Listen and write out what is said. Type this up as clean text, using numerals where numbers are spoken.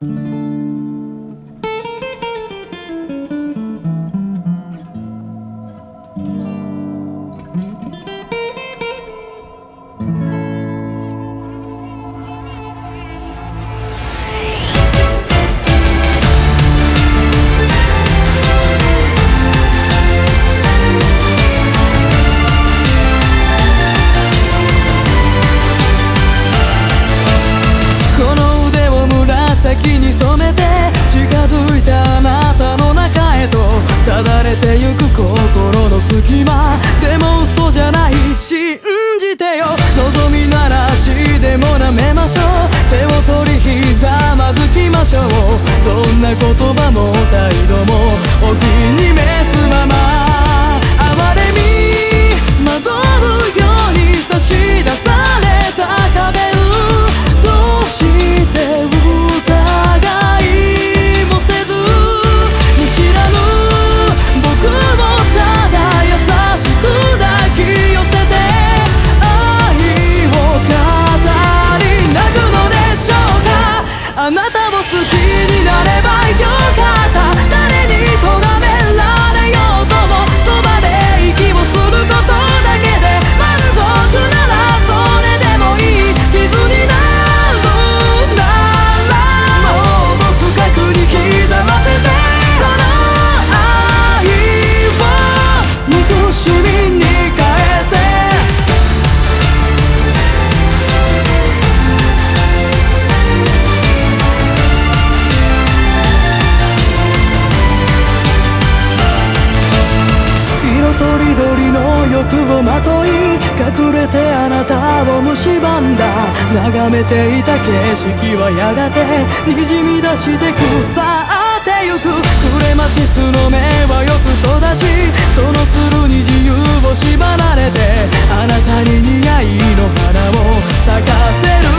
紫に染めて近づいたあなたの中へとただれてゆく心の隙間でも嘘じゃない信じてよ望みなら足でも舐めましょう手を取りひざまずきましょうどんな言葉も態度もお気に召すまま哀れみ惑うように差し出された壁どうしてあなたを好きになればよかった誰に咎められようともそばで息をすることだけで満足ならそれでもいい傷になるならもっと深くに刻ませてその愛を憎しみに変えてとりどりの欲をまとい隠れてあなたを蝕んだ眺めていた景色はやがて滲み出して腐ってゆく暮れ待ちすの芽はよく育ちそのつるに自由を縛られてあなたに似合いの花を咲かせる